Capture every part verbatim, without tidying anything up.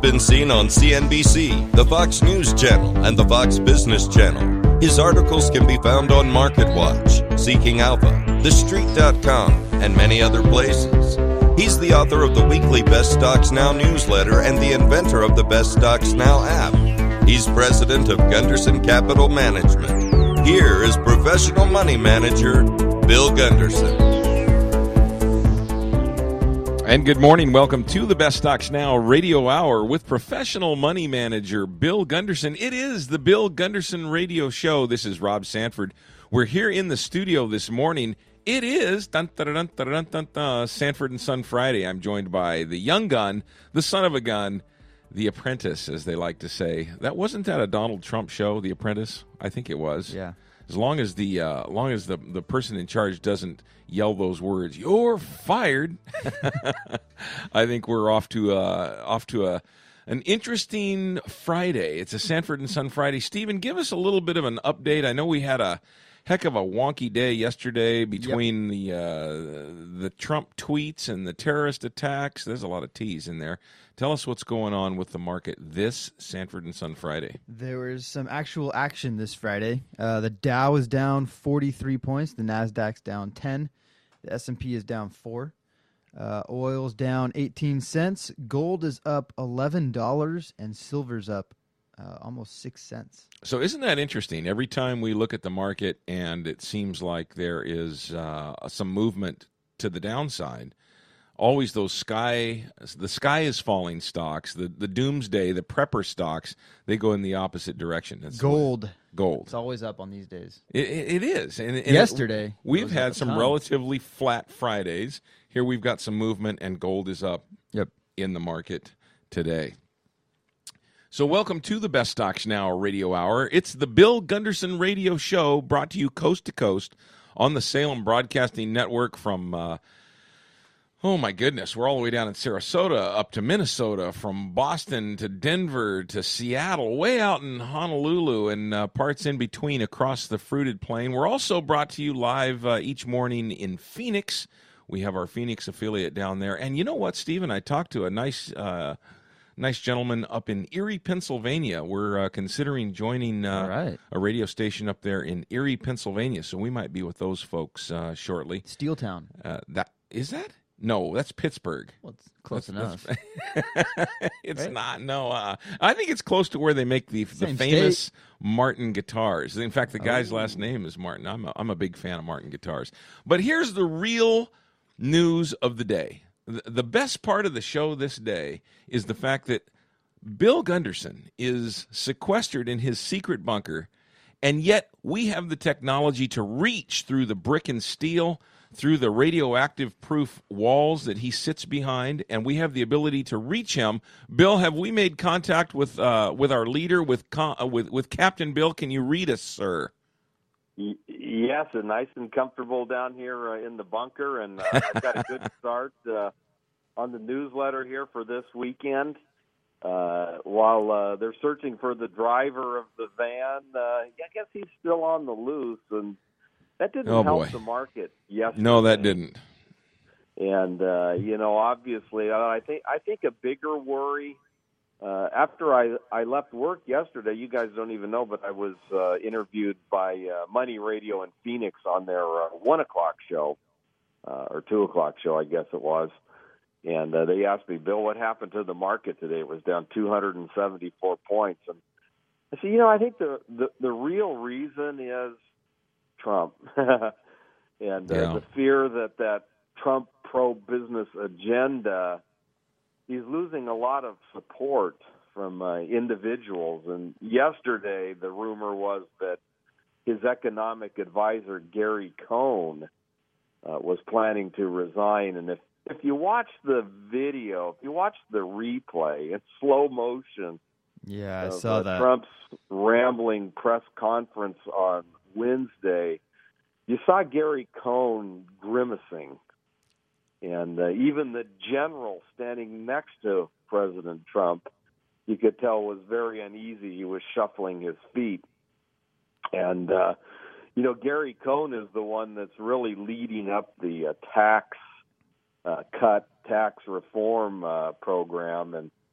been seen on C N B C, the Fox News Channel, and the Fox Business Channel. His articles can be found on MarketWatch, Seeking Alpha, The Street dot com, and many other places. He's the author of the weekly Best Stocks Now newsletter and the inventor of the Best Stocks Now app. He's president of Gunderson Capital Management. Here is professional money manager Bill Gunderson. And good morning. Welcome to the Best Stocks Now Radio Hour with professional money manager Bill Gunderson. It is the Bill Gunderson Radio Show. This is Rob Sanford. We're here in the studio this morning. It is dun, dun, dun, dun, dun, dun, dun, Sanford and Son Friday. I'm joined by the young gun, the son of a gun, the apprentice, as they like to say. That wasn't that a Donald Trump show, The Apprentice? I think it was. Yeah. As long as the uh, long as the, the person in charge doesn't yell those words, "You're fired," I think we're off to uh, off to a an interesting Friday. It's a Sanford and Son Friday. Stephen, give us a little bit of an update. I know we had a heck of a wonky day yesterday between yep. the uh, the Trump tweets and the terrorist attacks. There's a lot of T's in there. Tell us what's going on with the market this Sanford and Son Friday. There was some actual action this Friday. Uh, the Dow is down forty-three points. The Nasdaq's down ten. The S and P is down four. Uh, oil's down eighteen cents. Gold is up eleven dollars, and silver's up uh, almost six cents. So isn't that interesting? Every time we look at the market and it seems like there is uh, some movement to the downside, always those sky, the sky is falling stocks, the, the doomsday, the prepper stocks, they go in the opposite direction. That's gold. Gold. It's always up on these days. It, it, it is. And, and Yesterday. It, we've had some relatively flat Fridays. Here we've got some movement, and gold is up yep. in the market today. So welcome to the Best Stocks Now Radio Hour. It's the Bill Gunderson Radio Show, brought to you coast to coast on the Salem Broadcasting Network from, uh, oh my goodness, we're all the way down in Sarasota up to Minnesota, from Boston to Denver to Seattle, way out in Honolulu and uh, parts in between across the fruited plain. We're also brought to you live uh, each morning in Phoenix. We have our Phoenix affiliate down there. And you know what, Stephen? I talked to a nice... Uh, Nice gentleman up in Erie, Pennsylvania. We're uh, considering joining uh, right. a radio station up there in Erie, Pennsylvania. So we might be with those folks uh, shortly. Steeltown. Uh, that is that? No, that's Pittsburgh. Well, it's close that's, enough. That's, it's right? not. No, uh, I think it's close to where they make the the Same famous state. Martin guitars. In fact, the guy's Oh. last name is Martin. I'm a, I'm a big fan of Martin guitars. But here's the real news of the day. The best part of the show this day is the fact that Bill Gunderson is sequestered in his secret bunker, and yet we have the technology to reach through the brick and steel, through the radioactive proof walls that he sits behind, and we have the ability to reach him. Bill, have we made contact with uh, with our leader, with, uh, with with Captain Bill? Can you read us, sir? Yes, and nice and comfortable down here uh, in the bunker, and uh, I've got a good start uh, on the newsletter here for this weekend. Uh, while uh, they're searching for the driver of the van, uh, I guess he's still on the loose, and that didn't oh, help boy. the market yesterday. No, that didn't. And uh, you know, obviously, I think I think a bigger worry. Uh, after I, I left work yesterday, you guys don't even know, but I was uh, interviewed by uh, Money Radio in Phoenix on their uh, one o'clock show, uh, or two o'clock show, I guess it was. And uh, they asked me, Bill, what happened to the market today? It was down two hundred seventy-four points. And I said, you know, I think the, the, the real reason is Trump. and uh, yeah. the fear that that Trump pro-business agenda, he's losing a lot of support from uh, individuals. And yesterday, the rumor was that his economic advisor, Gary Cohn, uh, was planning to resign. And if, if you watch the video, if you watch the replay, it's slow motion. Yeah, I of, saw uh, that. Trump's rambling press conference on Wednesday. You saw Gary Cohn grimacing. And uh, even the general standing next to President Trump, you could tell was very uneasy. He was shuffling his feet. And, uh, you know, Gary Cohn is the one that's really leading up the uh, tax uh, cut, tax reform uh, program. And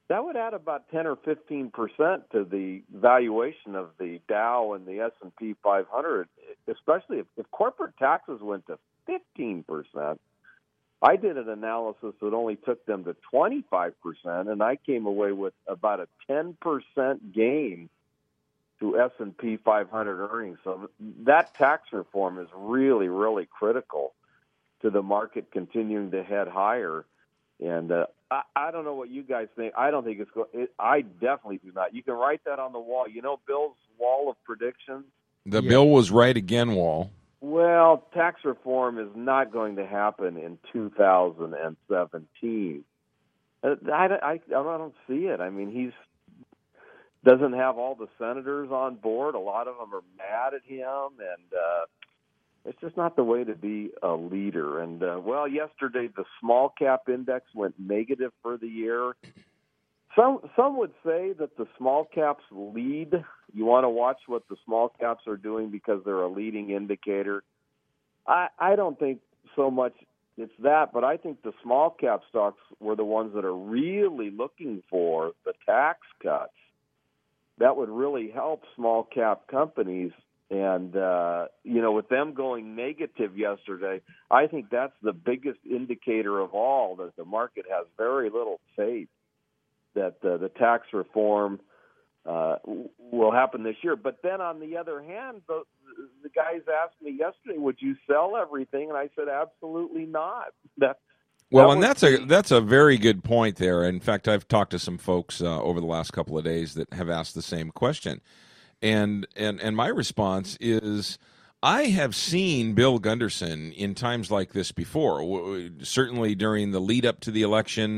that would add about ten or fifteen percent to the valuation of the Dow and the S and P five hundred, especially if, if corporate taxes went to fifteen percent. I did an analysis that only took them to twenty-five percent, and I came away with about a ten percent gain to S and P five hundred earnings. So that tax reform is really, really critical to the market continuing to head higher. And uh, I, I don't know what you guys think. I don't think it's going. It, I definitely do not. You can write that on the wall. You know Bill's wall of predictions? The Yeah. bill was right again, Wall. Well, tax reform is not going to happen in two thousand seventeen. I, I, I don't see it. I mean, he's doesn't have all the senators on board. A lot of them are mad at him, and uh, it's just not the way to be a leader. And, uh, well, yesterday the small cap index went negative for the year. Some some would say that the small caps lead. You want to watch what the small caps are doing because they're a leading indicator. I, I don't think so much it's that, but I think the small cap stocks were the ones that are really looking for the tax cuts. That would really help small cap companies. And, uh, you know, with them going negative yesterday, I think that's the biggest indicator of all, that the market has very little faith that uh, the tax reform uh, will happen this year. But then on the other hand, the, the guys asked me yesterday, would you sell everything? And I said, absolutely not. That, Well, that and was that's a the- that's a very good point there. In fact, I've talked to some folks uh, over the last couple of days that have asked the same question, and and and my response is, I have seen Bill Gunderson in times like this before. W- certainly during the lead up to the election.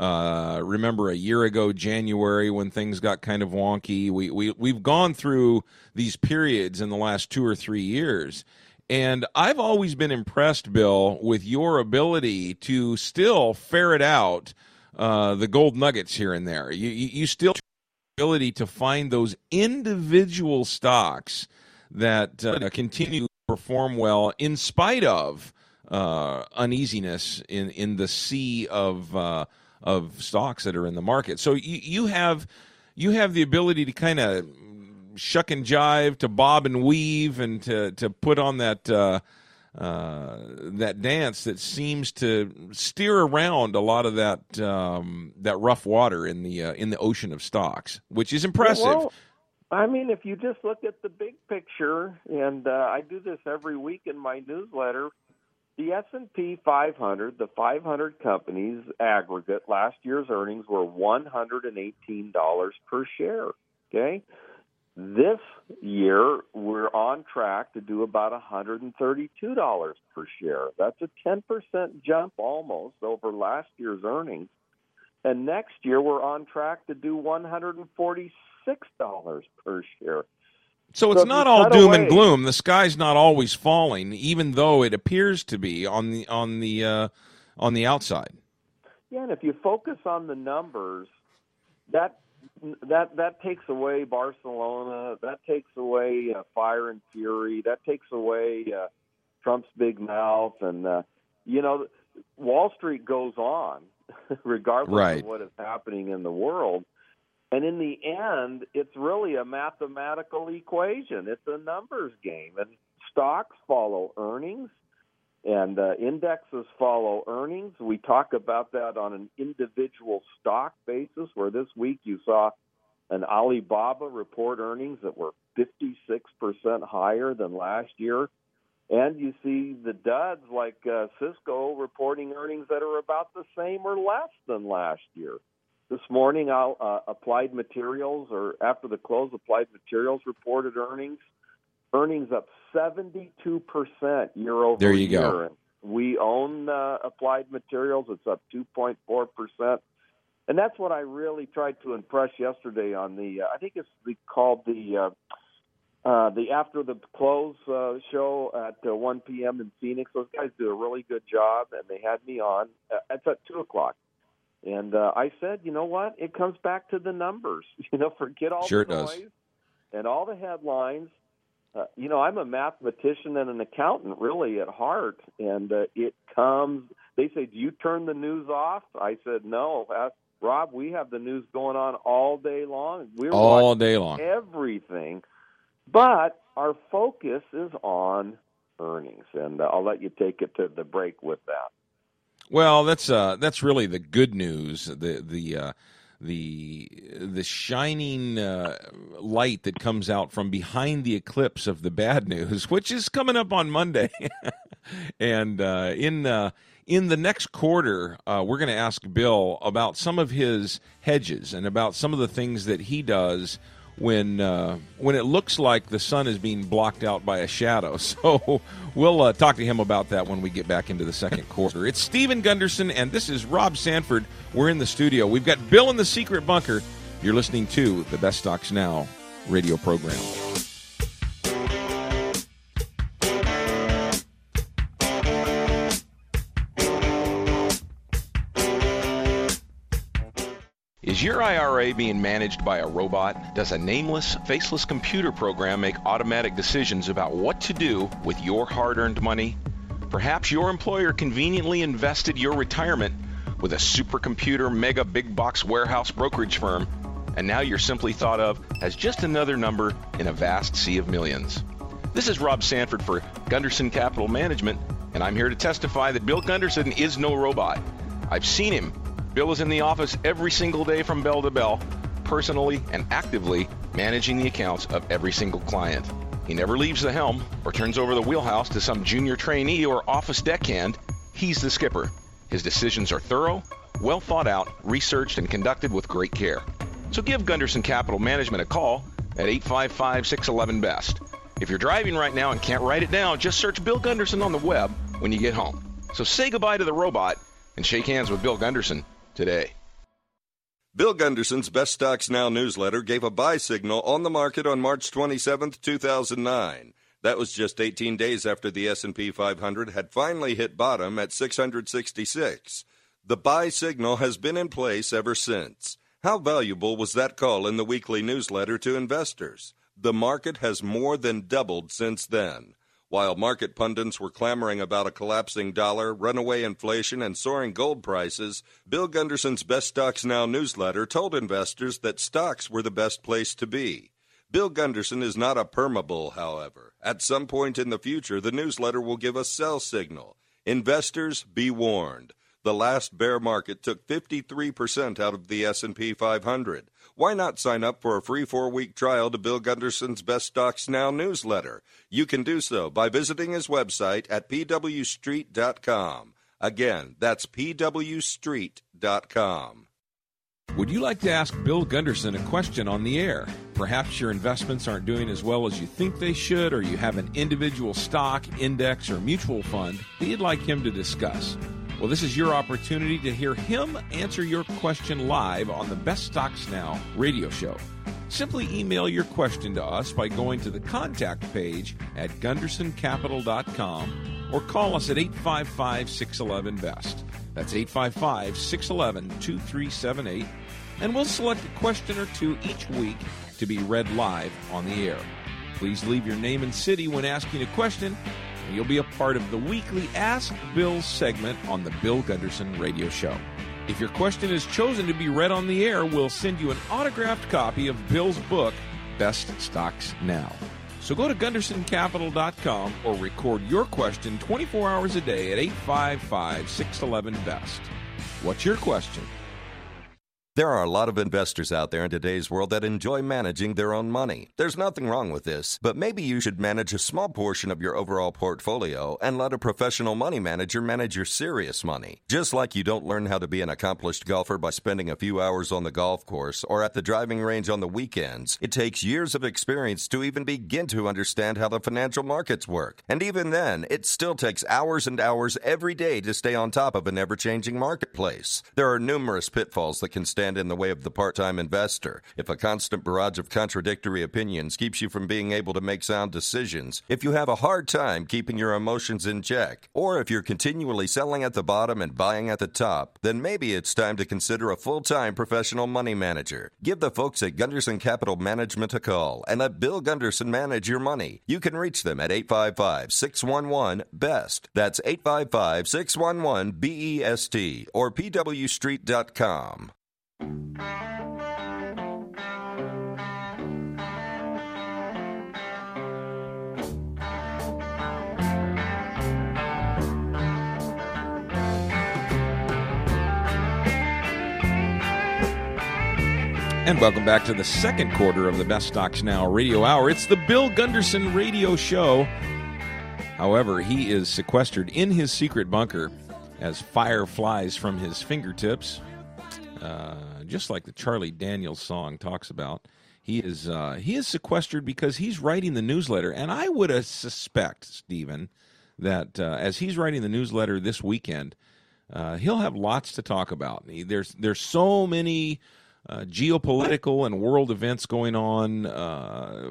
Uh, remember a year ago, January, when things got kind of wonky. We we we've gone through these periods in the last two or three years. And I've always been impressed, Bill, with your ability to still ferret out uh, the gold nuggets here and there. You, you, you still have the ability to find those individual stocks that uh, continue to perform well in spite of uh, uneasiness in, in the sea of uh, of stocks that are in the market. So you, you have you have the ability to kind of shuck and jive, to bob and weave, and to to put on that uh, uh, that dance that seems to steer around a lot of that um, that rough water in the uh, in the ocean of stocks, which is impressive. Yeah, well, I mean, if you just look at the big picture, and uh, I do this every week in my newsletter, the S and P five hundred, the five hundred companies aggregate, last year's earnings were one hundred eighteen dollars per share, okay? This year, we're on track to do about one hundred thirty-two dollars per share. That's a ten percent jump almost over last year's earnings. And next year, we're on track to do one hundred forty-six dollars per share. So it's So if not you all cut doom away- and gloom. The sky's not always falling, even though it appears to be on the on the uh, on the outside. Yeah, and if you focus on the numbers, that that that takes away Barcelona, that takes away uh, Fire and Fury, that takes away uh, Trump's big mouth, and uh, you know, Wall Street goes on regardless Right. of what is happening in the world. And in the end, it's really a mathematical equation. It's a numbers game, and stocks follow earnings, and uh, indexes follow earnings. We talk about that on an individual stock basis, where this week you saw an Alibaba report earnings that were fifty-six percent higher than last year. And you see the duds like uh, Cisco reporting earnings that are about the same or less than last year. This morning, I'll, uh, Applied Materials, or after the close, Applied Materials reported earnings. Earnings up seventy-two percent year over There you year. go. And we own uh, Applied Materials. It's up two point four percent. And that's what I really tried to impress yesterday on the, uh, I think it's the, called the uh, uh, the After the Close uh, show at uh, one p.m. in Phoenix. Those guys do a really good job, and they had me on. Uh, it's at two o'clock. And uh, I said, you know what? It comes back to the numbers. You know, forget all Sure the it does. noise and all the headlines. Uh, you know, I'm a mathematician and an accountant, really, at heart. And uh, it comes, they say, do you turn the news off? I said, no. Ask, Rob, we have the news going on all day long. We're all watching day long. everything, but our focus is on earnings, and uh, I'll let you take it to the break with that. Well, that's uh, that's really the good news. The the uh, the the shining uh, light that comes out from behind the eclipse of the bad news, which is coming up on Monday, and uh, in uh, in the next quarter, uh, we're going to ask Bill about some of his hedges and about some of the things that he does when uh, when it looks like the sun is being blocked out by a shadow. So we'll uh, talk to him about that when we get back into the second quarter. It's Stephen Gunderson, and this is Rob Sanford. We're in the studio. We've got Bill in the secret bunker. You're listening to the Best Stocks Now radio program. Is your I R A being managed by a robot? Does a nameless, faceless computer program make automatic decisions about what to do with your hard-earned money? Perhaps your employer conveniently invested your retirement with a supercomputer mega big box warehouse brokerage firm, and now you're simply thought of as just another number in a vast sea of millions. This is Rob Sanford for Gunderson Capital Management, and I'm here to testify that Bill Gunderson is no robot. I've seen him. Bill is in the office every single day from bell to bell, personally and actively managing the accounts of every single client. He never leaves the helm or turns over the wheelhouse to some junior trainee or office deckhand. He's the skipper. His decisions are thorough, well thought out, researched, and conducted with great care. So give Gunderson Capital Management a call at eight five five, six one one, B E S T. If you're driving right now and can't write it down, just search Bill Gunderson on the web when you get home. So say goodbye to the robot and shake hands with Bill Gunderson today. Bill Gunderson's Best Stocks Now newsletter gave a buy signal on the market on March twenty-seventh, two thousand nine. That was just eighteen days after the S and P five hundred had finally hit bottom at six hundred sixty-six. The buy signal has been in place ever since. How valuable was that call in the weekly newsletter to investors? The market has more than doubled since then. While market pundits were clamoring about a collapsing dollar, runaway inflation, and soaring gold prices, Bill Gunderson's Best Stocks Now newsletter told investors that stocks were the best place to be. Bill Gunderson is not a permabull, however. At some point in the future, the newsletter will give a sell signal. Investors, be warned. The last bear market took fifty-three percent out of the S and P five hundred. Why not sign up for a free four-week trial to Bill Gunderson's Best Stocks Now newsletter? You can do so by visiting his website at p w street dot com. Again, that's p w street dot com. Would you like to ask Bill Gunderson a question on the air? Perhaps your investments aren't doing as well as you think they should, or you have an individual stock, index, or mutual fund that you'd like him to discuss. Well, this is your opportunity to hear him answer your question live on the Best Stocks Now radio show. Simply email your question to us by going to the contact page at gunderson capital dot com or call us at eight five five, six one one, B E S T. That's eight five five, six one one, two three seven eight, and we'll select a question or two each week to be read live on the air. Please leave your name and city when asking a question, and you'll be a part of the weekly Ask Bill segment on the Bill Gunderson Radio Show. If your question is chosen to be read on the air, we'll send you an autographed copy of Bill's book, Best Stocks Now. So go to gunderson capital dot com or record your question twenty-four hours a day at eight five five, six one one, B E S T. What's your question? There are a lot of investors out there in today's world that enjoy managing their own money. There's nothing wrong with this, but maybe you should manage a small portion of your overall portfolio and let a professional money manager manage your serious money. Just like you don't learn how to be an accomplished golfer by spending a few hours on the golf course or at the driving range on the weekends, it takes years of experience to even begin to understand how the financial markets work. And even then, it still takes hours and hours every day to stay on top of an ever-changing marketplace. There are numerous pitfalls that can stand in the way of the part-time investor. If a constant barrage of contradictory opinions keeps you from being able to make sound decisions, if you have a hard time keeping your emotions in check, or if you're continually selling at the bottom and buying at the top, then maybe it's time to consider a full-time professional money manager. Give the folks at Gunderson Capital Management a call and let Bill Gunderson manage your money. You can reach them at eight five five, six one one, B E S T. That's eight five five, six one one, B E S T or p w street dot com. And welcome back to the second quarter of the Best Stocks Now Radio Hour. It's the Bill Gunderson Radio Show. However, he is sequestered in his secret bunker as fire flies from his fingertips, uh, just like the Charlie Daniels song talks about. He is uh, he is sequestered because he's writing the newsletter, and I would uh, suspect, Stephen, that uh, as he's writing the newsletter this weekend, uh, he'll have lots to talk about. He, there's there's so many Uh, geopolitical and world events going on, uh,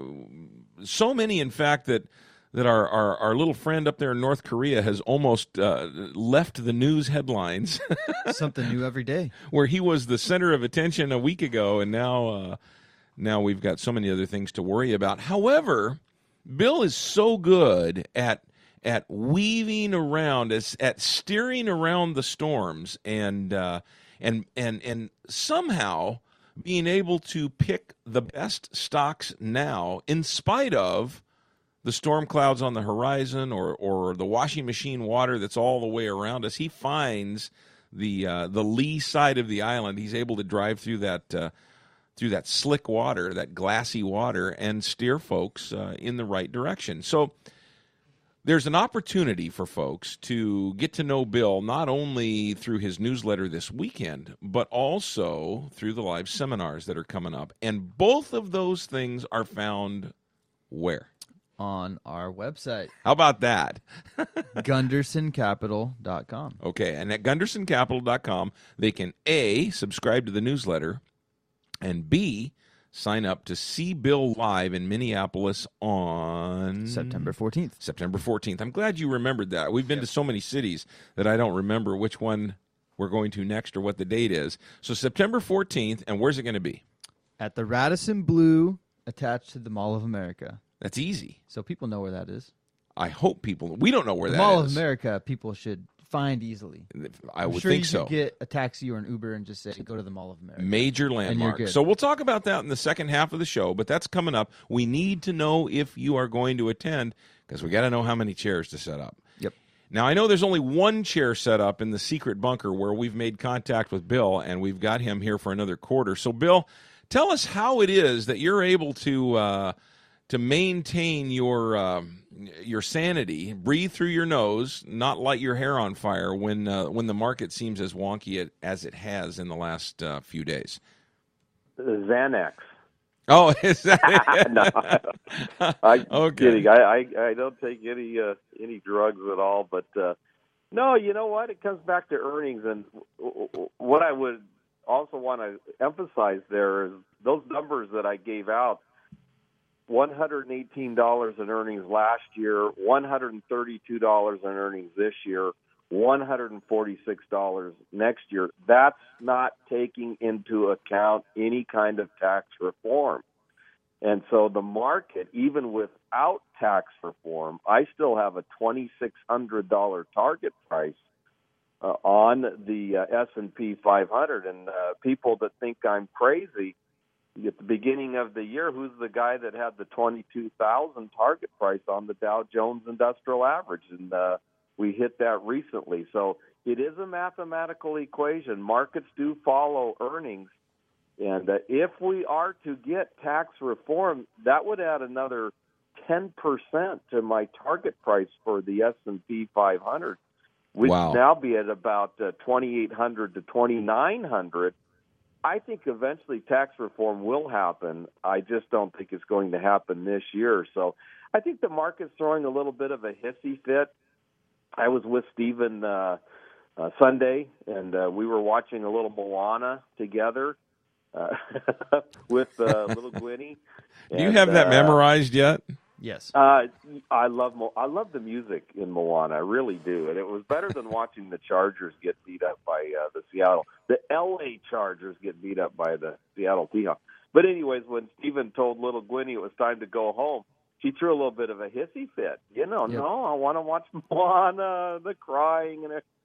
so many, in fact, that that our, our, our little friend up there in North Korea has almost uh, left the news headlines. Something new every day. Where he was the center of attention a week ago, and now uh, now we've got so many other things to worry about. However, Bill is so good at at weaving around, as, at steering around the storms, and uh, and and and somehow being able to pick the best stocks now in spite of the storm clouds on the horizon or or the washing machine water that's all the way around us. He finds the uh, the lee side of the island. He's able to drive through that uh, through that slick water, that glassy water, and steer folks uh, in the right direction. So there's an opportunity for folks to get to know Bill not only through his newsletter this weekend, but also through the live seminars that are coming up. And both of those things are found where? On our website. How about that? Gunderson Capital dot com. Okay, and at Gunderson Capital dot com, they can A, subscribe to the newsletter, and B, sign up to see Bill live in Minneapolis on September fourteenth. September fourteenth. I'm glad you remembered that. We've been Yep. to so many cities that I don't remember which one we're going to next or what the date is. So September fourteenth, and where's it going to be? At the Radisson Blue, attached to the Mall of America. That's easy. So people know where that is. I hope people. We don't know where the that Mall is. of America, people should find easily. I I'm would sure think you so. could get a taxi or an Uber and just say, go to the Mall of America. Major landmark. good. So we'll talk about that in the second half of the show, but that's coming up. We need to know if you are going to attend because we got to know how many chairs to set up. Yep. Now, I know there's only one chair set up in the secret bunker where we've made contact with Bill, and we've got him here for another quarter. So, Bill, tell us how it is that you're able to uh, to maintain your uh, your sanity, breathe through your nose, not light your hair on fire when uh, when the market seems as wonky as it has in the last uh, few days. Xanax. Oh, is that no, I'm okay. kidding. I, I I don't take any uh, any drugs at all. But uh, no, you know what? It comes back to earnings, and what I would also want to emphasize there is those numbers that I gave out. one hundred eighteen dollars in earnings last year, one hundred thirty-two dollars in earnings this year, one hundred forty-six dollars next year. That's not taking into account any kind of tax reform. And so the market, even without tax reform, I still have a two thousand six hundred dollars target price uh, on the uh, S and P five hundred. And uh, people that think I'm crazy, at the beginning of the year, who's the guy that had the twenty-two thousand target price on the Dow Jones Industrial Average? And uh, we hit that recently. So it is a mathematical equation. Markets do follow earnings. And uh, if we are to get tax reform, that would add another ten percent to my target price for the S and P five hundred. We'd Wow. now be at about uh, twenty-eight hundred to twenty-nine hundred. I think eventually tax reform will happen. I just don't think it's going to happen this year. So I think the market's throwing a little bit of a hissy fit. I was with Stephen uh, uh, Sunday, and uh, we were watching a little Moana together uh, with uh, little Gwynny. Do you And, have that uh, memorized yet? Yes. Uh, I love Mo- I love the music in Moana. I really do, and it was better than watching the Chargers get beat up by uh, the Seattle. The L A Chargers get beat up by the Seattle Seahawks. But anyways, when Stephen told little Gwynny it was time to go home, she threw a little bit of a hissy fit. You know, Yep. no, I want to watch Moana, the crying, and it.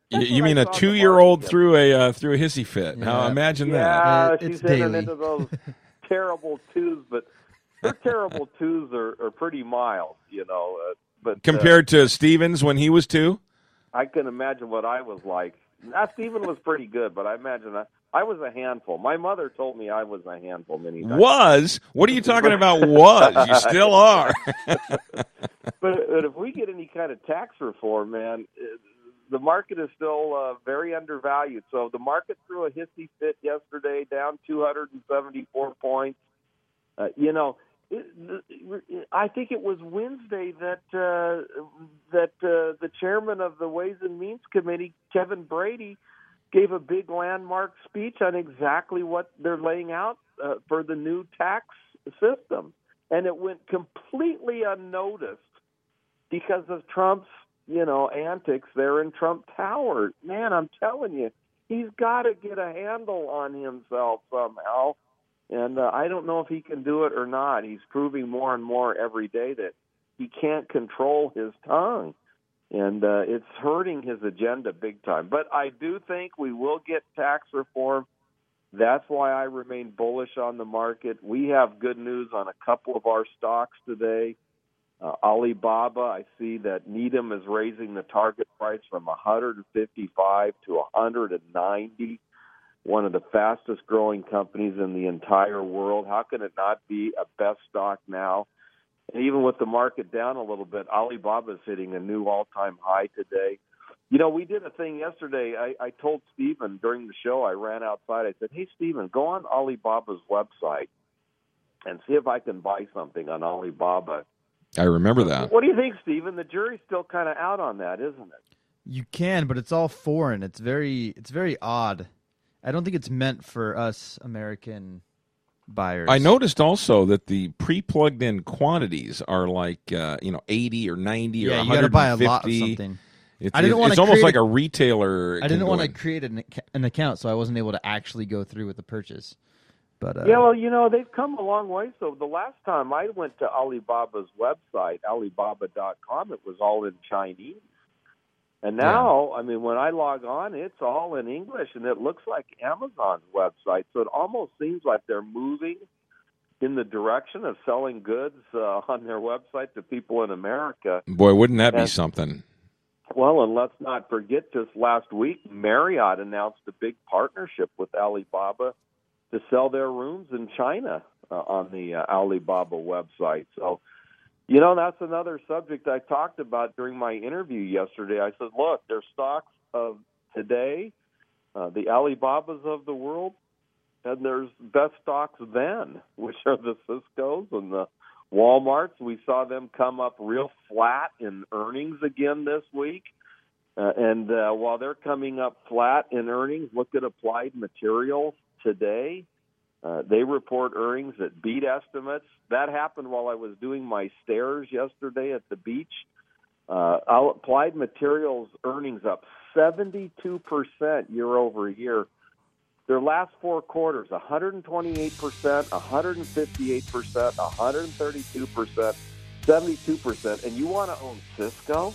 You, That's you what mean I a saw in the two-year-old market through a uh, through a hissy fit? Yeah. Now imagine that. Yeah, Uh, she's it's entering daily. into those terrible twos, but her terrible twos are, are pretty mild, you know. Uh, but Compared to Stevens when he was two? uh, I can imagine what I was like. Now, Stephen was pretty good, but I imagine I, I was a handful. My mother told me I was a handful many times. Was? What are you talking about was? You still are. but, but if we get any kind of tax reform, man, the market is still uh, very undervalued. So the market threw a hissy fit yesterday, down two hundred seventy-four points. Uh, you know, it, it, I think it was Wednesday that uh, that uh, the chairman of the Ways and Means Committee, Kevin Brady, gave a big landmark speech on exactly what they're laying out uh, for the new tax system. And it went completely unnoticed because of Trump's, you know, antics there in Trump Tower. Man, I'm telling you, he's got to get a handle on himself somehow. And uh, I don't know if he can do it or not. He's proving more and more every day that he can't control his tongue. And uh, it's hurting his agenda big time. But I do think we will get tax reform. That's why I remain bullish on the market. We have good news on a couple of our stocks today. Uh, Alibaba, I see that Needham is raising the target price from one hundred fifty-five to one hundred ninety. One of the fastest growing companies in the entire world. How can it not be a best stock now? And even with the market down a little bit, Alibaba is hitting a new all-time high today. You know, we did a thing yesterday. I, I told Stephen during the show, I ran outside. I said, hey, Stephen, go on Alibaba's website and see if I can buy something on Alibaba. I remember that. What do you think, Stephen? The jury's still kind of out on that, isn't it? You can, but it's all foreign. It's very, it's very odd. I don't think it's meant for us American buyers. I noticed also that the pre-plugged in quantities are like uh, you know eighty or ninety yeah, or you one hundred fifty. buy a lot of something. It's, I didn't it's, wanna it's almost create like a- a retailer. I didn't want to create an, ac- an account, so I wasn't able to actually go through with the purchase. But uh, Yeah, well, you know, they've come a long way. So the last time I went to Alibaba's website, Alibaba dot com, it was all in Chinese. And now, I mean, when I log on, it's all in English, and it looks like Amazon's website. So it almost seems like they're moving in the direction of selling goods uh, on their website to people in America. Boy, wouldn't that be And- something? Well, and let's not forget, just last week, Marriott announced a big partnership with Alibaba to sell their rooms in China uh, on the uh, Alibaba website. So, you know, that's another subject I talked about during my interview yesterday. I said, look, there's stocks of today, uh, the Alibabas of the world, and there's best stocks then, which are the Cisco's and the Walmarts. We saw them come up real flat in earnings again this week. Uh, and uh, while they're coming up flat in earnings, look at Applied Materials today. Uh, they report earnings that beat estimates. That happened while I was doing my stairs yesterday at the beach. Uh, Applied Materials earnings up seventy-two percent year over year. Their last four quarters, one hundred twenty-eight percent, one hundred fifty-eight percent, one hundred thirty-two percent, seventy-two percent. And you want to own Cisco?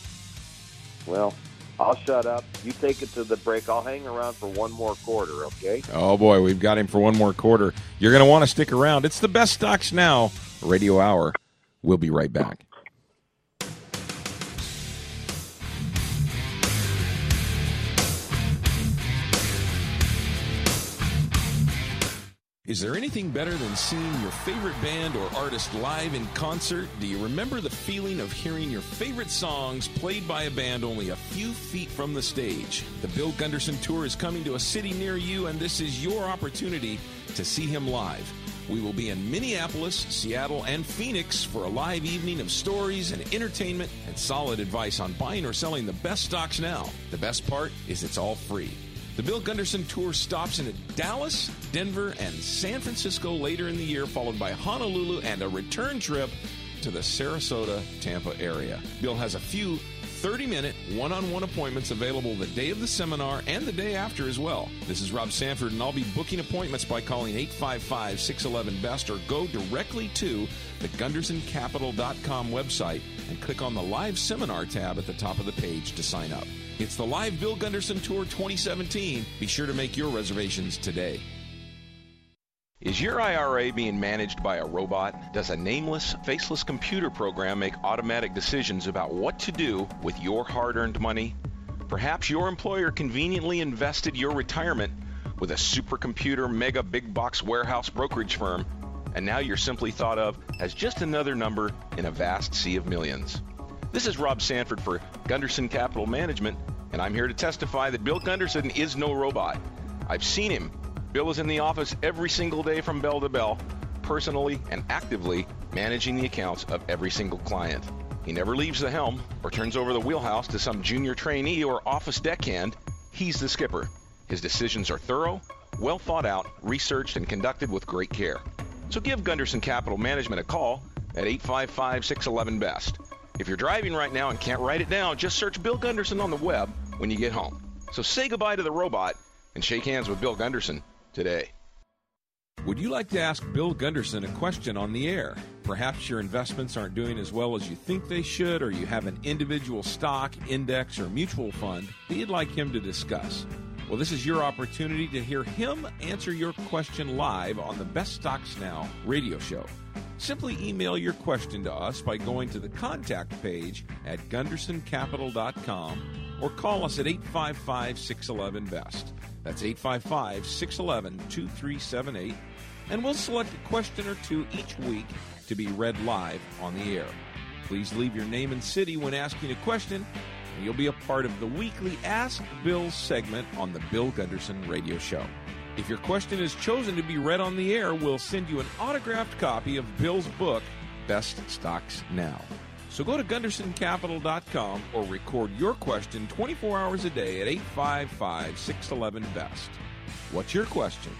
Well, I'll shut up. You take it to the break. I'll hang around for one more quarter, okay? Oh, boy, we've got him for one more quarter. You're going to want to stick around. It's the Best Stocks Now Radio Hour. We'll be right back. Is there anything better than seeing your favorite band or artist live in concert? Do you remember the feeling of hearing your favorite songs played by a band only a few feet from the stage? The Bill Gunderson Tour is coming to a city near you, and this is your opportunity to see him live. We will be in Minneapolis, Seattle, and Phoenix for a live evening of stories and entertainment and solid advice on buying or selling the best stocks now. The best part is it's all free. The Bill Gunderson Tour stops in at Dallas, Denver, and San Francisco later in the year, followed by Honolulu and a return trip to the Sarasota, Tampa area. Bill has a few thirty-minute one-on-one appointments available the day of the seminar and the day after as well. This is Rob Sanford, and I'll be booking appointments by calling eight five five, six one one, B E S T or go directly to the Gunderson Capital dot com website and click on the Live Seminar tab at the top of the page to sign up. It's the Live Bill Gunderson Tour twenty seventeen. Be sure to make your reservations today. Is your I R A being managed by a robot? Does a nameless, faceless computer program make automatic decisions about what to do with your hard-earned money? Perhaps your employer conveniently invested your retirement with a supercomputer mega big box warehouse brokerage firm, and now you're simply thought of as just another number in a vast sea of millions. This is Rob Sanford for Gunderson Capital Management, and I'm here to testify that Bill Gunderson is no robot. I've seen him. Bill is in the office every single day from bell to bell, personally and actively managing the accounts of every single client. He never leaves the helm or turns over the wheelhouse to some junior trainee or office deckhand. He's the skipper. His decisions are thorough, well thought out, researched, and conducted with great care. So give Gunderson Capital Management a call at eight five five, six one one, B E S T. If you're driving right now and can't write it down, just search Bill Gunderson on the web when you get home. So say goodbye to the robot and shake hands with Bill Gunderson today. Would you like to ask Bill Gunderson a question on the air? Perhaps your investments aren't doing as well as you think they should, or you have an individual stock, index, or mutual fund that you'd like him to discuss. Well, this is your opportunity to hear him answer your question live on the Best Stocks Now radio show. Simply email your question to us by going to the contact page at Gunderson Capital dot com or call us at eight five five, six one one, B E S T. That's eight five five, six one one, two three seven eight, and we'll select a question or two each week to be read live on the air. Please leave your name and city when asking a question, and you'll be a part of the weekly Ask Bill segment on the Bill Gunderson Radio Show. If your question is chosen to be read on the air, we'll send you an autographed copy of Bill's book, Best Stocks Now. So go to Gunderson Capital dot com or record your question twenty-four hours a day at eight five five, six one one, B E S T. What's your question?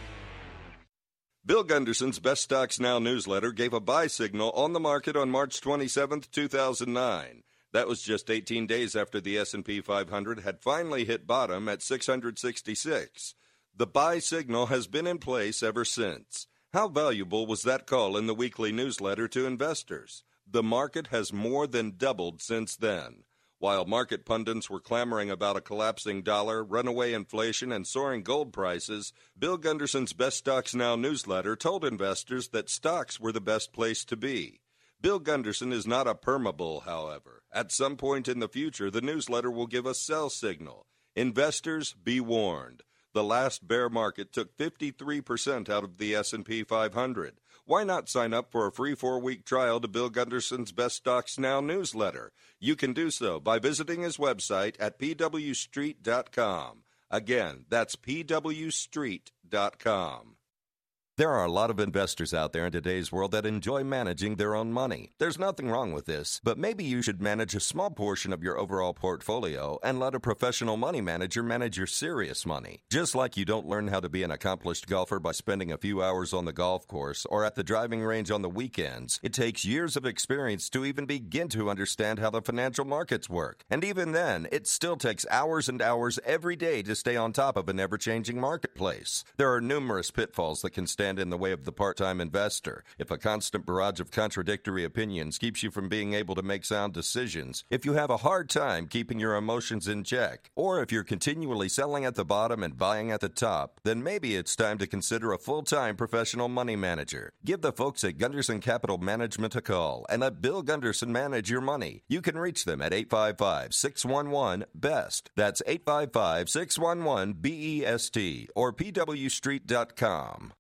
Bill Gunderson's Best Stocks Now newsletter gave a buy signal on the market on March twenty-seventh, two thousand nine. That was just eighteen days after the S and P five hundred had finally hit bottom at six hundred sixty-six. The buy signal has been in place ever since. How valuable was that call in the weekly newsletter to investors? The market has more than doubled since then. While market pundits were clamoring about a collapsing dollar, runaway inflation, and soaring gold prices, Bill Gunderson's Best Stocks Now newsletter told investors that stocks were the best place to be. Bill Gunderson is not a permabull, however. At some point in the future, the newsletter will give a sell signal. Investors, be warned. The last bear market took fifty-three percent out of the S and P five hundred. Why not sign up for a free four-week trial to Bill Gunderson's Best Stocks Now newsletter? You can do so by visiting his website at P W Street dot com. Again, that's P W Street dot com. There are a lot of investors out there in today's world that enjoy managing their own money. There's nothing wrong with this, but maybe you should manage a small portion of your overall portfolio and let a professional money manager manage your serious money. Just like you don't learn how to be an accomplished golfer by spending a few hours on the golf course or at the driving range on the weekends, it takes years of experience to even begin to understand how the financial markets work. And even then, it still takes hours and hours every day to stay on top of an ever-changing marketplace. There are numerous pitfalls that can stand in the way of the part-time investor. If a constant barrage of contradictory opinions keeps you from being able to make sound decisions, if you have a hard time keeping your emotions in check, or if you're continually selling at the bottom and buying at the top, then maybe it's time to consider a full-time professional money manager. Give the folks at Gunderson Capital Management a call and let Bill Gunderson manage your money. You can reach them at eight five five, six one one, B E S T. That's eight five five, six one one, B E S T or P W Street dot com.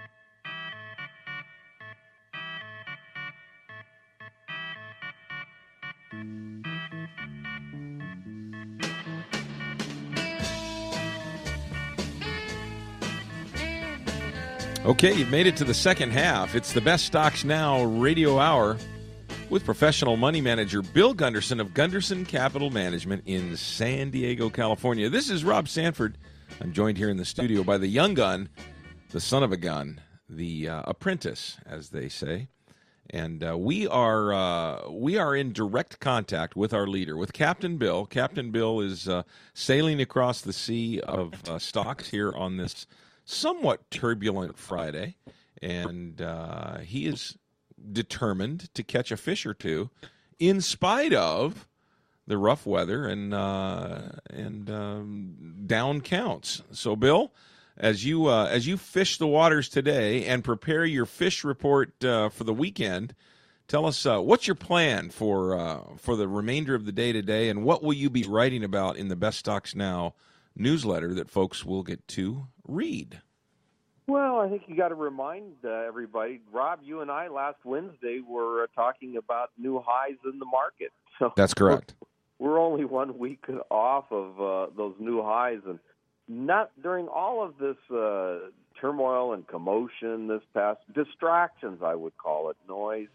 Okay, you've made it to the second half. It's the Best Stocks Now radio hour with professional money manager Bill Gunderson of Gunderson Capital Management in San Diego, California. This is Rob Sanford. I'm joined here in the studio by the young gun, the son of a gun, the uh, apprentice, as they say. And uh, we are uh, we are in direct contact with our leader, with Captain Bill. Captain Bill is uh, sailing across the sea of uh, stocks here on this somewhat turbulent Friday, and uh, he is determined to catch a fish or two, in spite of the rough weather and uh, and um, down counts. So, Bill, as you uh, as you fish the waters today and prepare your fish report uh, for the weekend, tell us uh, what's your plan for uh, for the remainder of the day today, and what will you be writing about in the Best Stocks Now newsletter that folks will get to read? Well, I think you got to remind uh, everybody, Rob, you and I last Wednesday were uh, talking about new highs in the market. So That's correct. We're, we're only one week off of uh, those new highs, and not during all of this uh, turmoil and commotion, this past distractions, I would call it, noise.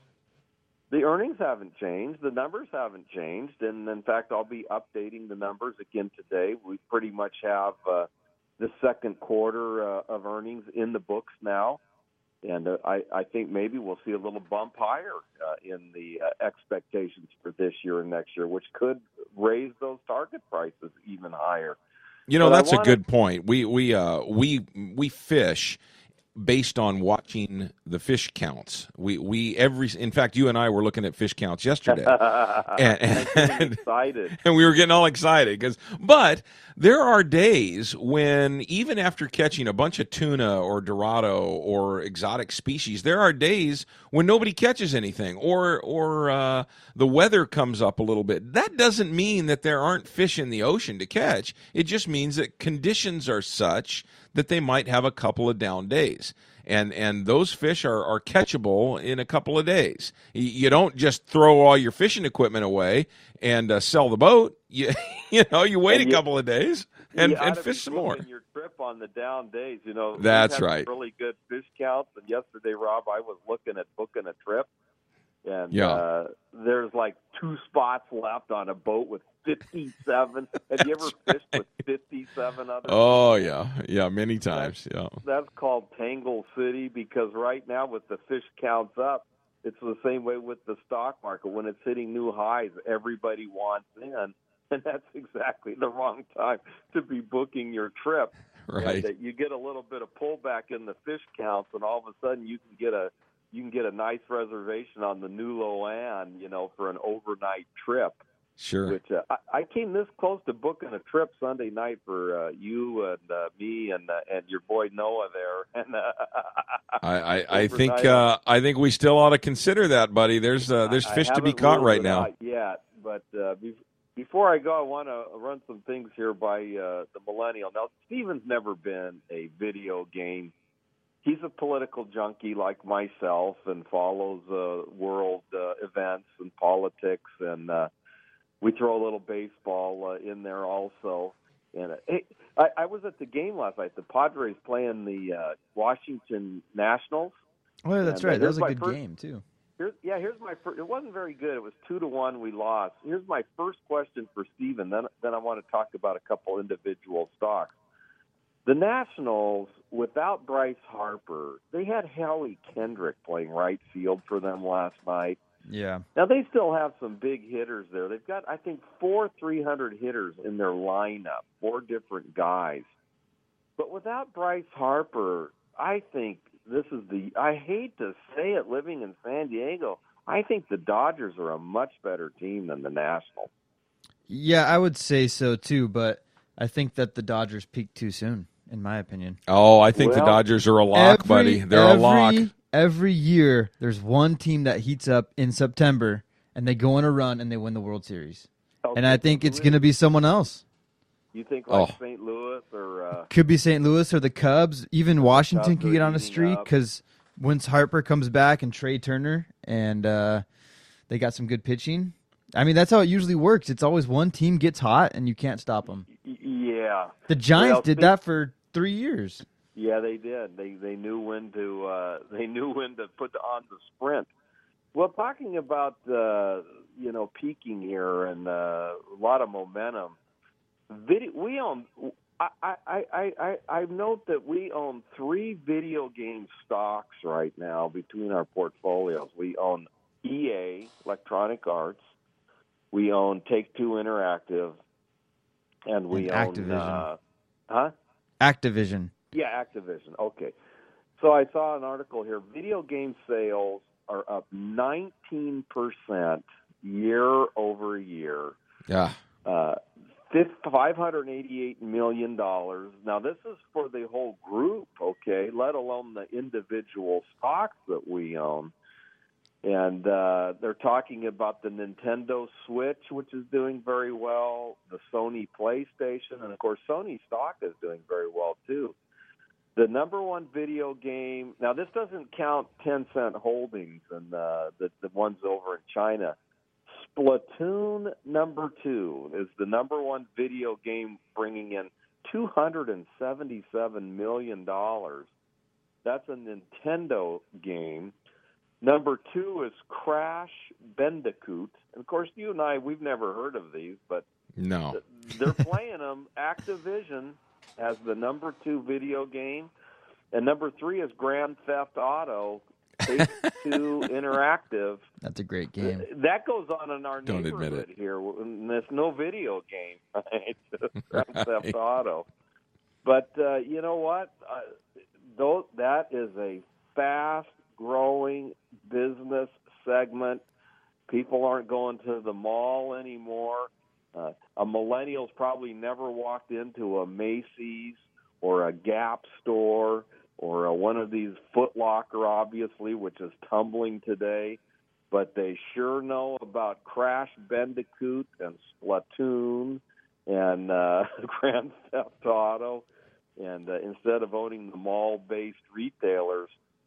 The earnings haven't changed. The numbers haven't changed. And, in fact, I'll be updating the numbers again today. We pretty much have uh, the second quarter uh, of earnings in the books now. And uh, I, I think maybe we'll see a little bump higher uh, in the uh, expectations for this year and next year, which could raise those target prices even higher. You know, But that's wanna... a good point. We we uh, we we fish based on watching the fish counts. We we every in fact, you and I were looking at fish counts yesterday, and, and, excited, and we were getting all excited because. But there are days when even after catching a bunch of tuna or dorado or exotic species, there are days when nobody catches anything, or or uh, the weather comes up a little bit. That doesn't mean that there aren't fish in the ocean to catch. It just means that conditions are such that they might have a couple of down days. And and those fish are, are catchable in a couple of days. You don't just throw all your fishing equipment away and uh, sell the boat. You you know you wait and a you, couple of days and, you and ought to fish be some more. Your trip on the down days, you know. That's we've had right. Really good fish counts. And yesterday, Rob, I was looking at booking a trip, and Yeah. uh, there's like two spots left on a boat with fifty-seven. Have you ever fished with fifty-seven others? Oh yeah, yeah, many times. That's, yeah, that's called Tangle City, because right now with the fish counts up, it's the same way with the stock market. When it's hitting new highs, everybody wants in, and that's exactly the wrong time to be booking your trip. right. And, uh, you get a little bit of pullback in the fish counts, and all of a sudden you can get a you can get a nice reservation on the New Loan, you know, for an overnight trip. Sure. Which uh, I, I came this close to booking a trip Sunday night for uh, you and uh, me and uh, and your boy Noah there. And uh, I, I, I think uh, I think we still ought to consider that, buddy. There's uh, there's fish to be caught right now. Yet, but uh, be- before I go, I want to run some things here by uh, the millennial. Now, Steven's never been a video game. He's a political junkie like myself and follows uh, world uh, events and politics, and uh, we throw a little baseball uh, in there also. And uh, hey, I, I was at the game last night. The Padres playing the uh, Washington Nationals. Oh, yeah, that's and, uh, right. That was a my good first, game too. Here's, yeah, here's my first. It wasn't very good. It was two to one. We lost. Here's my first question for Steven. Then, then I want to talk about a couple individual stocks. The Nationals, without Bryce Harper, they had Howie Kendrick playing right field for them last night. Yeah. Now, they still have some big hitters there. They've got, I think, four three hundred hitters in their lineup, four different guys. But without Bryce Harper, I think this is the – I hate to say it living in San Diego. I think the Dodgers are a much better team than the Nationals. Yeah, I would say so too, but I think that the Dodgers peaked too soon, in my opinion. Oh, I think Well, the Dodgers are a lock, every, buddy. They're every, a lock. Every year, there's one team that heats up in September, and they go on a run, and they win the World Series. Okay, And I think it's who going to is- be someone else. You think like Oh. Saint Louis or uh, Could be Saint Louis or the Cubs. Even Washington Cubs could are get on a heating streak up. because once Harper comes back and Trey Turner, and uh, they got some good pitching. I mean, that's how it usually works. It's always one team gets hot, and you can't stop them. y- yeah, The Giants Well, did see- that for three years. yeah, they did. They they knew when to uh, they knew when to put on the sprint. Well, talking about uh, you know peaking here and uh, a lot of momentum. Video, we own. I, I, I, I, I note that we own three video game stocks right now between our portfolios. We own E A, Electronic Arts. We own Take-Two Interactive. And we And own... Activision. Uh, huh? Activision. Yeah, Activision. Okay. So I saw an article here. Video game sales are up nineteen percent year over year. Yeah. Uh, five hundred eighty-eight million dollars. Now, this is for the whole group, okay, let alone the individual stocks that we own. And uh, they're talking about the Nintendo Switch, which is doing very well, the Sony PlayStation, and, of course, Sony stock is doing very well, too. The number one video game, now this doesn't count Tencent Holdings and uh, the, the ones over in China. Splatoon number two is the number one video game, bringing in two hundred seventy-seven million dollars. That's a Nintendo game. Number two is Crash Bandicoot. And, of course, you and I, we've never heard of these, but No. they're playing them. Activision has the number two video game. And number three is Grand Theft Auto, Take-Two Interactive. That's a great game. That goes on in our Don't admit neighborhood it. here. And there's no video game, right? Grand Right. Theft Auto. But uh, you know what? Uh, those, that is a fast-growing business segment. People aren't going to the mall anymore. Uh, a millennial's probably never walked into a Macy's or a Gap store or a, one of these Foot Locker, obviously, which is tumbling today. But they sure know about Crash Bandicoot and Splatoon and uh, Grand Theft Auto. And uh, instead of owning the mall-based retailers,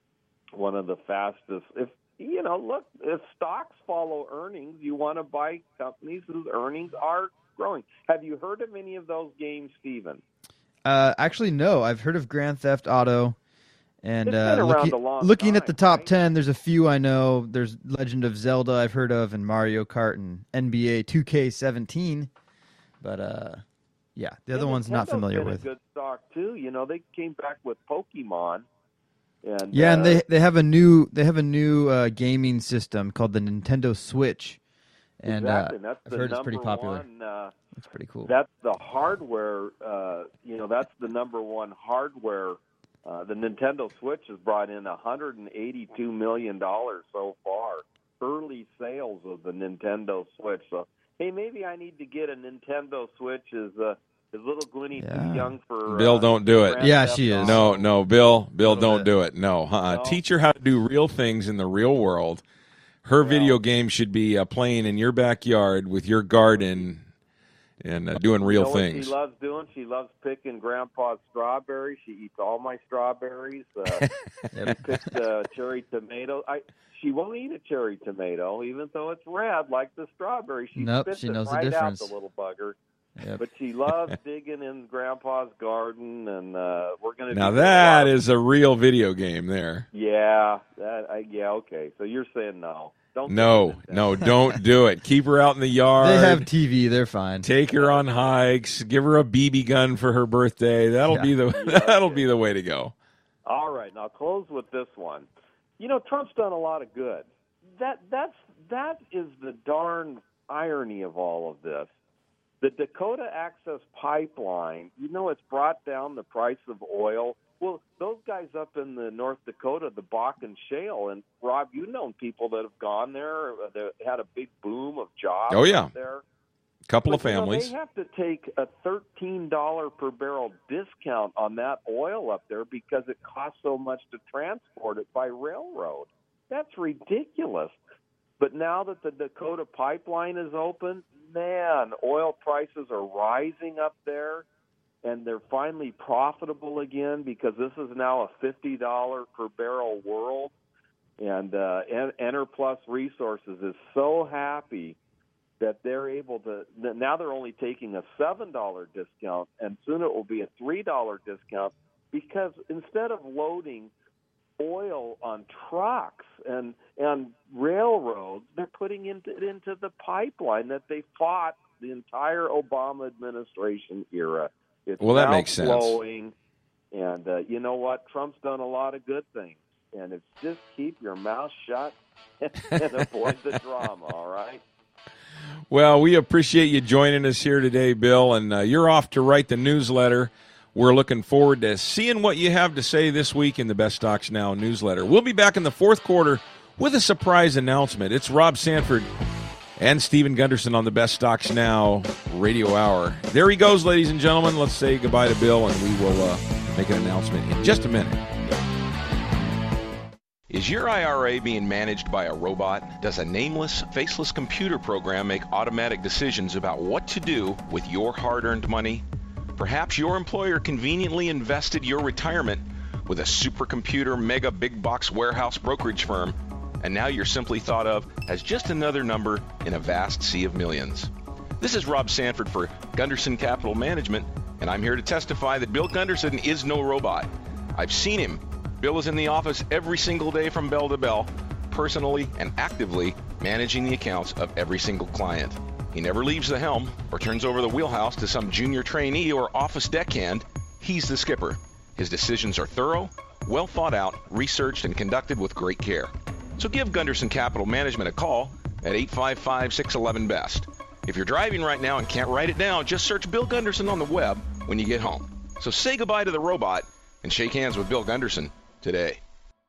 one of the fastest, if you know, look, if stocks follow earnings, you want to buy companies whose earnings are growing. Have you heard of any of those games, Stephen? Uh, actually, no. I've heard of Grand Theft Auto, and It's been uh, around looking, a long looking time, at the top right? ten, there's a few I know. There's Legend of Zelda I've heard of, and Mario Kart, and N B A two K seventeen. But uh, yeah, the other Yeah, one's not Nintendo's familiar been with. a good stock too. You know, they came back with Pokemon. And, Yeah, uh, and they they have a new they have a new uh, gaming system called the Nintendo Switch, and exactly. uh, That's I've the heard it's number pretty popular. one. Uh, It's pretty cool. That's the hardware. Uh, you know, that's the number one hardware. Uh, the Nintendo Switch has brought in one hundred eighty-two million dollars so far. Early sales of the Nintendo Switch. So, hey, maybe I need to get a Nintendo Switch. Is uh, is little Gwenny Yeah. too young for? Bill, uh, don't do it. Grand Yeah, Theft she is. Auto? No, no, Bill, Bill, Little don't bit. do it. No, uh-uh. No? Teach her how to do real things in the real world. Her Well- video game should be uh, playing in your backyard with your garden and uh, doing real You know what things. she loves doing? She loves picking Grandpa's strawberries. She eats all my strawberries. Uh, she picked uh, cherry tomato. I she won't eat a cherry tomato, even though it's red like the strawberry. She Nope, spits she it knows the right difference. out, the little bugger. Yep. But she loves digging in Grandpa's garden, and uh, we're going to. Now do that a lot of- is a real video game there. yeah, that I, yeah, okay. So you're saying no? Don't No, do it, no, don't do it. Keep her out in the yard. They have T V. They're fine. Take her on hikes. Give her a B B gun for her birthday. That'll Yeah. be the Yeah, that'll okay. be the way to go. All right, now close with this one. You know, Trump's done a lot of good. That that's that is the darn irony of all of this. The Dakota Access Pipeline, you know, it's brought down the price of oil. Well, those guys up in the North Dakota, the Bakken Shale, and Rob, you've known people that have gone there. uh, That had a big boom of jobs Oh, yeah. up there. Couple But, of you know, families. they have to take a thirteen dollars per barrel discount on that oil up there because it costs so much to transport it by railroad. That's ridiculous. But now that the Dakota pipeline is open, man, oil prices are rising up there, and they're finally profitable again because this is now a fifty dollars per barrel world. And uh, En- Enerplus Resources is so happy that they're able to – now they're only taking a seven dollars discount, and soon it will be a three dollars discount because instead of loading oil on trucks and and railroads, they're putting it into, into the pipeline that they fought the entire Obama administration era. It's well, that now makes sense. flowing, and uh, you know what? Trump's done a lot of good things, and it's just keep your mouth shut and avoid the drama, all right? Well, we appreciate you joining us here today, Bill, and uh, you're off to write the newsletter. We're looking forward to seeing what you have to say this week in the Best Stocks Now newsletter. We'll be back in the fourth quarter with a surprise announcement. It's Rob Sanford and Stephen Gunderson on the Best Stocks Now radio hour. There he goes, ladies and gentlemen. Let's say goodbye to Bill, and we will uh, make an announcement in just a minute. Is your I R A being managed by a robot? Does a nameless, faceless computer program make automatic decisions about what to do with your hard-earned money? Perhaps your employer conveniently invested your retirement with a supercomputer mega big box warehouse brokerage firm, and now you're simply thought of as just another number in a vast sea of millions. This is Rob Sanford for Gunderson Capital Management, and I'm here to testify that Bill Gunderson is no robot. I've seen him. Bill is in the office every single day from bell to bell, personally and actively managing the accounts of every single client. He never leaves the helm or turns over the wheelhouse to some junior trainee or office deckhand. He's the skipper. His decisions are thorough, well thought out, researched, and conducted with great care. So give Gunderson Capital Management a call at eight five five, six one one, B E S T. If you're driving right now and can't write it down, just search Bill Gunderson on the web when you get home. So say goodbye to the robot and shake hands with Bill Gunderson today.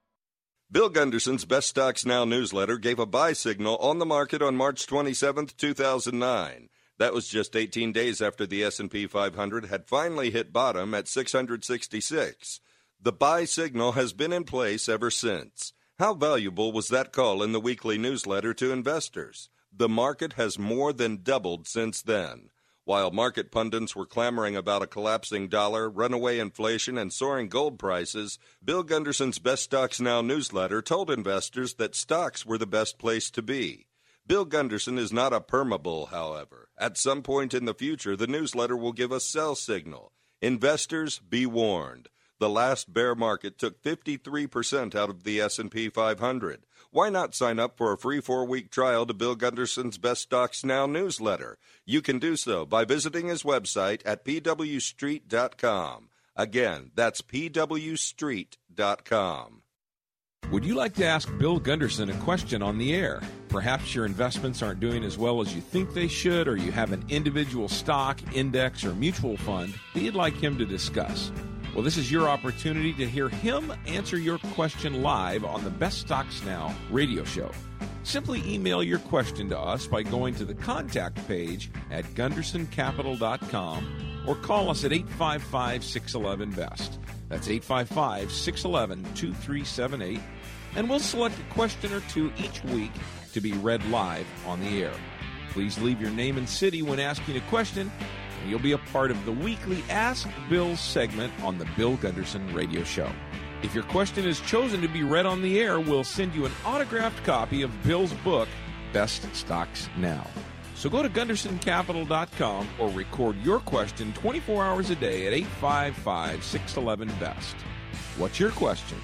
Bill Gunderson's Best Stocks Now newsletter gave a buy signal on the market on March twenty-seventh, two thousand nine. That was just eighteen days after the S and P five hundred had finally hit bottom at six hundred sixty-six. The buy signal has been in place ever since. How valuable was that call in the weekly newsletter to investors? The market has more than doubled since then. While market pundits were clamoring about a collapsing dollar, runaway inflation, and soaring gold prices, Bill Gunderson's Best Stocks Now newsletter told investors that stocks were the best place to be. Bill Gunderson is not a permabull, however. At some point in the future, the newsletter will give a sell signal. Investors, be warned. The last bear market took fifty-three percent out of the S and P five hundred. Why not sign up for a free four-week trial to Bill Gunderson's Best Stocks Now newsletter? You can do so by visiting his website at p w street dot com. Again, that's p w street dot com. Would you like to ask Bill Gunderson a question on the air? Perhaps your investments aren't doing as well as you think they should, or you have an individual stock, index, or mutual fund that you'd like him to discuss. Well, this is your opportunity to hear him answer your question live on the Best Stocks Now radio show. Simply email your question to us by going to the contact page at gunderson capital dot com or call us at eight five five, six one one, B E S T. That's eight five five, six one one, two three seven eight, and we'll select a question or two each week to be read live on the air. Please leave your name and city when asking a question, and you'll be a part of the weekly Ask Bill segment on the Bill Gunderson Radio Show. If your question is chosen to be read on the air, we'll send you an autographed copy of Bill's book, Best Stocks Now. So go to gunderson capital dot com or record your question twenty-four hours a day at eight five five, six one one, B E S T. What's your question?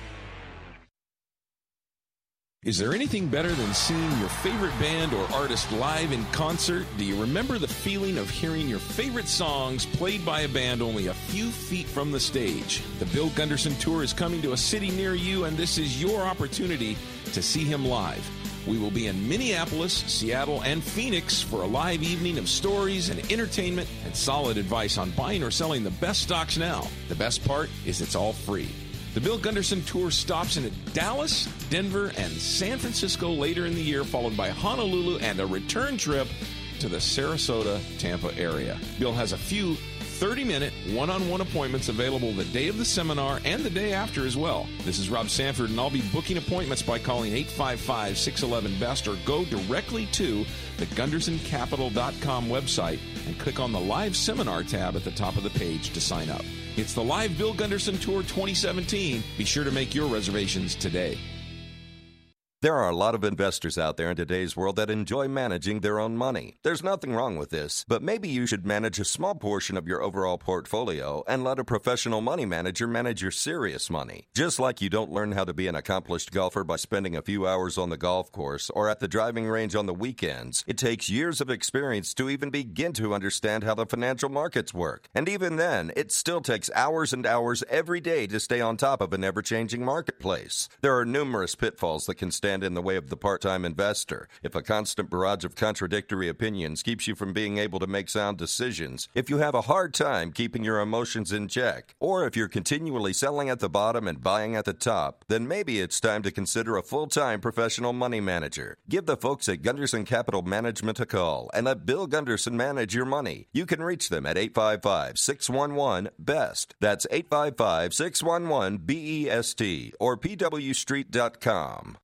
Is there anything better than seeing your favorite band or artist live in concert? Do you remember the feeling of hearing your favorite songs played by a band only a few feet from the stage? The Bill Gunderson Tour is coming to a city near you, and this is your opportunity to see him live. We will be in Minneapolis, Seattle, and Phoenix for a live evening of stories and entertainment and solid advice on buying or selling the best stocks now. The best part is it's all free. The Bill Gunderson Tour stops in at Dallas, Denver, and San Francisco later in the year, followed by Honolulu and a return trip to the Sarasota, Tampa area. Bill has a few thirty-minute one-on-one appointments available the day of the seminar and the day after as well. This is Rob Sanford, and I'll be booking appointments by calling eight five five, six one one, B E S T or go directly to the gunderson capital dot com website and click on the Live Seminar tab at the top of the page to sign up. It's the Live Bill Gunderson Tour twenty seventeen. Be sure to make your reservations today. There are a lot of investors out there in today's world that enjoy managing their own money. There's nothing wrong with this, but maybe you should manage a small portion of your overall portfolio and let a professional money manager manage your serious money. Just like you don't learn how to be an accomplished golfer by spending a few hours on the golf course or at the driving range on the weekends, it takes years of experience to even begin to understand how the financial markets work. And even then, it still takes hours and hours every day to stay on top of an ever-changing marketplace. There are numerous pitfalls that can stand in the way of the part-time investor. If a constant barrage of contradictory opinions keeps you from being able to make sound decisions, if you have a hard time keeping your emotions in check, or if you're continually selling at the bottom and buying at the top, then maybe it's time to consider a full-time professional money manager. Give the folks at Gunderson Capital Management a call and let Bill Gunderson manage your money. You can reach them at eight five five, six one one, B E S T. That's eight five five, six one one, B E S T or P W street dot com.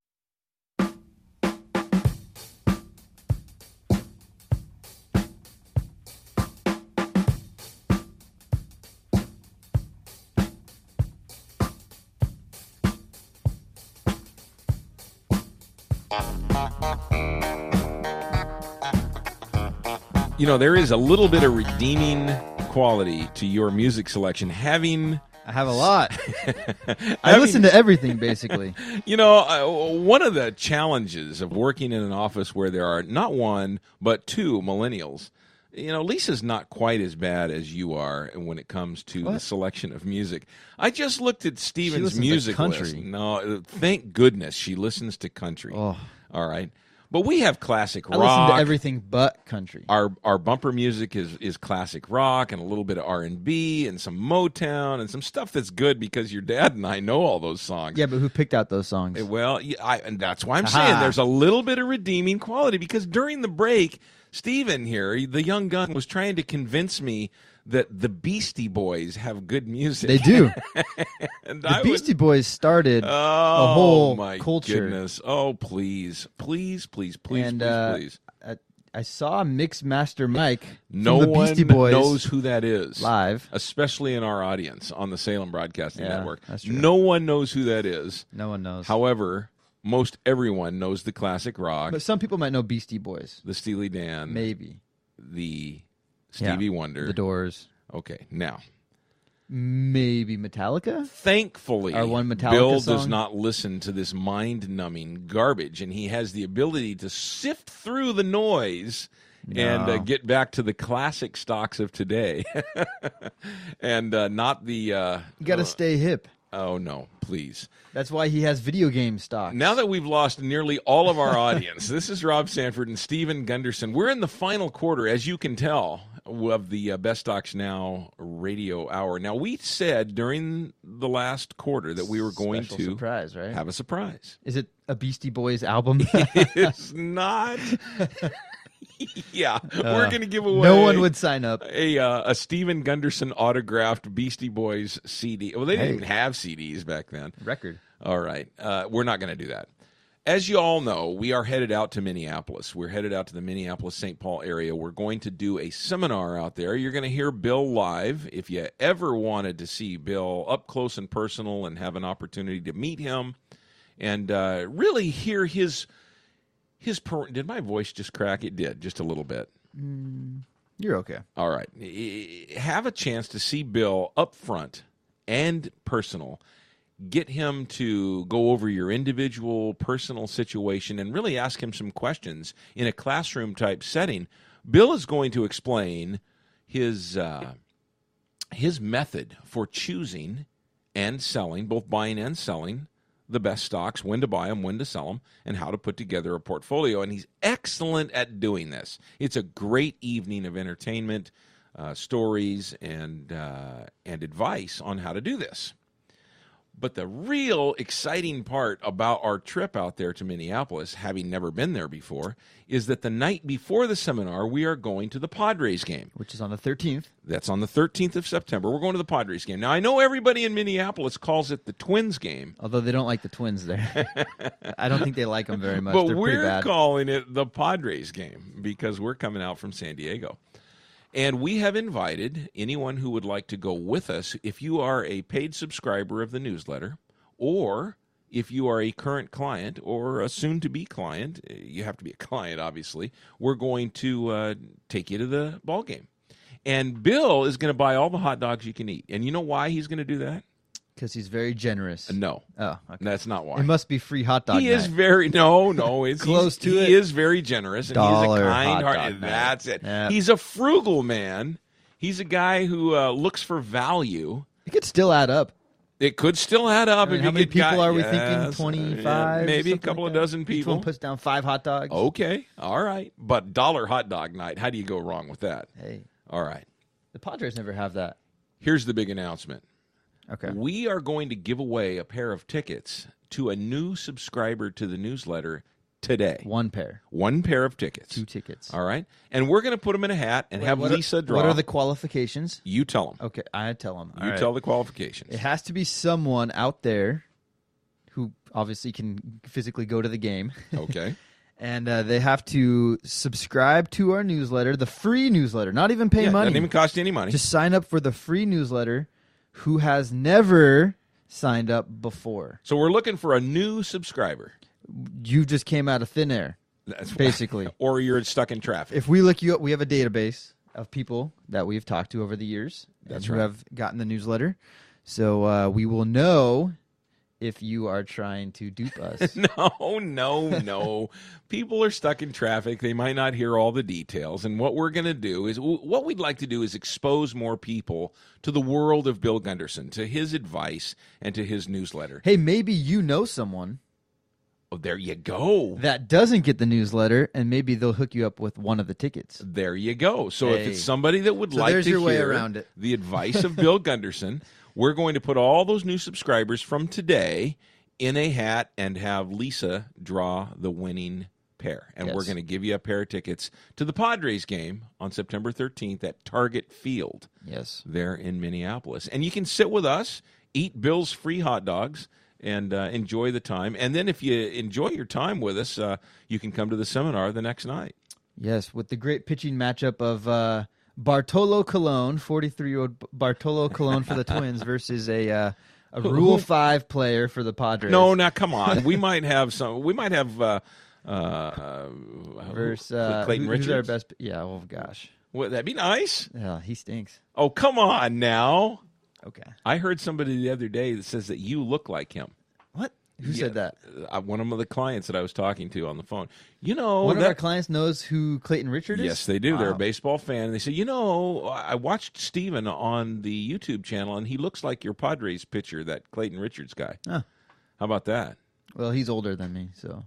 You know, there is a little bit of redeeming quality to your music selection. Having, I have a lot. I listen to everything, basically. You know, uh, one of the challenges of working in an office where there are not one, but two millennials, you know, Lisa's not quite as bad as you are when it comes to What? the selection of music. I just looked at She Steven's listens to music country. list. No, thank goodness she listens to country. Oh. All right. But we have classic I rock. listen to everything but country. Our our bumper music is, is classic rock and a little bit of R and B and some Motown and some stuff that's good because your dad and I know all those songs. Yeah, but who picked out those songs? Well, yeah, I, and that's why I'm Aha. saying there's a little bit of redeeming quality because during the break, Steven here, the young gun, was trying to convince me that the Beastie Boys have good music. They do. and The I Beastie was, Boys started oh, a whole my culture. goodness. Oh, please, please, please, please, and please, uh, please. I, I saw Mix Master Mike No from the one Beastie Boys knows who that is. live. Especially in our audience on the Salem Broadcasting Yeah, Network. that's true. No one knows who that is. No one knows. However, most everyone knows the classic rock, But some people might know Beastie Boys. the Steely Dan, Maybe. the Yeah. Stevie Wonder. The Doors. Okay, now, Maybe Metallica? thankfully, Our one Metallica Bill does song? not listen to this mind-numbing garbage, and he has the ability to sift through the noise and uh, No. get back to the classic stocks of today, and uh, not the. Uh, You got to uh, stay hip. Oh no, please! That's why he has video game stocks. Now that we've lost nearly all of our audience, this is Rob Sanford and Steven Gunderson. We're in the final quarter, as you can tell, of the uh, Best Stocks Now radio hour. Now, we said during the last quarter that we were going Special to surprise, right? have a surprise. Is it a Beastie Boys album? It's not. yeah, we're going to give away. No one would sign up. A, uh, a Steven Gunderson autographed Beastie Boys C D. Well, they didn't Hey. even have C Ds back then. Record. All right. Uh, we're not going to do that. As you all know, we are headed out to Minneapolis. We're headed out to the Minneapolis-Saint Paul area. We're going to do a seminar out there. You're going to hear Bill live. If you ever wanted to see Bill up close and personal and have an opportunity to meet him and uh, really hear his his per- did my voice just crack? It did, just a little bit. You're okay. All right. I- Have a chance to see Bill up front and personal. Get him to go over your individual personal situation and really ask him some questions in a classroom type setting. Bill is going to explain his uh, his method for choosing and selling, both buying and selling, the best stocks, when to buy them, when to sell them, and how to put together a portfolio. And he's excellent at doing this. It's a great evening of entertainment, uh, stories, and uh, and advice on how to do this. But the real exciting part about our trip out there to Minneapolis, having never been there before, is that the night before the seminar, we are going to the Padres game. Which is on the thirteenth. That's on the thirteenth of September. We're going to the Padres game. Now, I know everybody in Minneapolis calls it the Twins game, Although they don't like the Twins there. I don't think they like them very much. but They're pretty we're bad. calling it the Padres game because we're coming out from San Diego. And we have invited anyone who would like to go with us. If you are a paid subscriber of the newsletter, or if you are a current client or a soon-to-be client, you have to be a client, obviously, we're going to uh, take you to the ball game. And Bill is going to buy all the hot dogs you can eat. And you know why he's going to do that? Because he's very generous. No. Oh, okay. That's not why. It must be free hot dog He night. is very, no, no. It's Close to he it. He is very generous. And Dollar he's a kind hot heart. dog night. That's it. Yep. He's a frugal man. He's a guy who uh, looks for value. It could still add up. It could still add up. I mean, if how you many get people guy- are we yes, thinking? twenty-five? yeah, maybe a something couple like of that? dozen Each people. one puts down five hot dogs. Okay, all right. But dollar hot dog night, how do you go wrong with that? Hey, All right. the Padres never have that. Here's the big announcement. Okay. We are going to give away a pair of tickets to a new subscriber to the newsletter today. One pair. One pair of tickets. Two tickets. All right. And we're going to put them in a hat and have what Lisa are, draw. What are the qualifications? You tell them. Okay, I tell them. You tell the qualifications. It has to be someone out there who obviously can physically go to the game. Okay. And uh, they have to subscribe to our newsletter, the free newsletter, not even pay Yeah, money. doesn't even cost you any money. Just sign up for the free newsletter who has never signed up before. So we're looking for a new subscriber. You just came out of thin air, That's basically. Or you're stuck in traffic. If we look you up, we have a database of people that we've talked to over the years That's and who right. have gotten the newsletter. So uh, we will know if you are trying to dupe us. No, no, no. People are stuck in traffic. They might not hear all the details. And what we're going to do is, what we'd like to do is expose more people to the world of Bill Gunderson, to his advice, and to his newsletter. Hey, maybe you know someone Oh, there you go. that doesn't get the newsletter, and maybe they'll hook you up with one of the tickets. There you go. So if Hey. it's somebody that would So like there's to your way hear around it. the advice of Bill Gunderson, we're going to put all those new subscribers from today in a hat and have Lisa draw the winning pair. And Yes. we're going to give you a pair of tickets to the Padres game on September thirteenth at Target Field Yes. there in Minneapolis. And you can sit with us, eat Bill's free hot dogs, and uh, enjoy the time. And then if you enjoy your time with us, uh, you can come to the seminar the next night. Yes, with the great pitching matchup of uh, Bartolo Colon, forty-three-year-old Bartolo Colon for the Twins versus a uh, a Rule Five player for the Padres. No, now come on. We might have some. We might have uh, uh, uh, versus uh, Clayton who- Richards. Who's our best? Yeah. Oh gosh. What, that'd be nice. Yeah, he stinks. Oh, come on now. Okay. I heard somebody the other day that says that you look like him. What? Who Yeah, said that? Uh, one of the clients that I was talking to on the phone. You know, One of that- our clients knows who Clayton Richard is? Yes, they do. They're a Wow. baseball fan. And they say, you know, I watched Steven on the YouTube channel, and he looks like your Padres pitcher, that Clayton Richards guy. Huh. How about that? Well, he's older than me, so.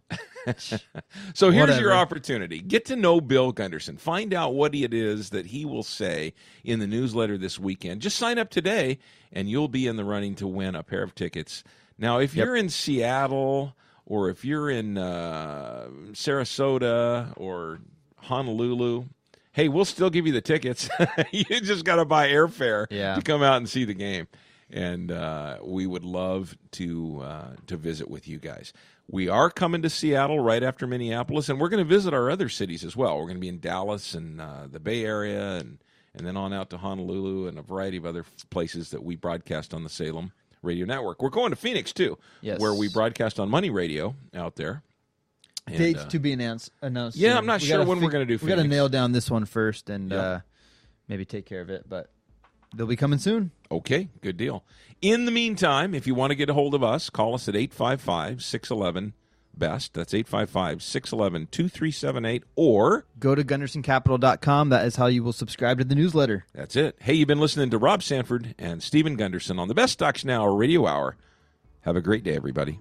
So here's Whatever. your opportunity. Get to know Bill Gunderson. Find out what it is that he will say in the newsletter this weekend. Just sign up today, and you'll be in the running to win a pair of tickets. Now, if Yep. you're in Seattle or if you're in uh, Sarasota or Honolulu, hey, we'll still give you the tickets. You just got to buy airfare Yeah. to come out and see the game. And uh, we would love to uh, to visit with you guys. We are coming to Seattle right after Minneapolis, and we're going to visit our other cities as well. We're going to be in Dallas and uh, the Bay Area, and, and then on out to Honolulu and a variety of other places that we broadcast on the Salem Radio Network. We're going to Phoenix, too, Yes. where we broadcast on Money Radio out there. And, Dates uh, to be announced. announced Yeah, soon. I'm not We sure gotta when we're fig- gonna do We got to Phoenix. nail down this one first and Yep. uh, maybe take care of it, but they'll be coming soon. Okay, good deal. In the meantime, if you want to get a hold of us, call us at eight five five, six one one, B E S T. That's eight five five, six one one, two three seven eight. Or, Go to gunderson capital dot com. That is how you will subscribe to the newsletter. that's it. Hey, you've been listening to Rob Sanford and Stephen Gunderson on the Best Stocks Now Radio Hour. Have a great day, everybody.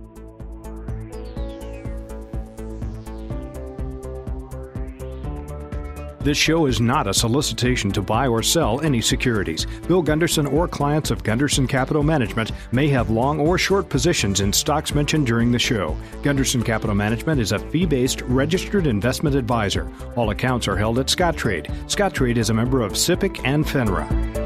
This show is not a solicitation to buy or sell any securities. Bill Gunderson or clients of Gunderson Capital Management may have long or short positions in stocks mentioned during the show. Gunderson Capital Management is a fee-based registered investment advisor. All accounts are held at Scottrade. Scottrade is a member of SIPC and FINRA.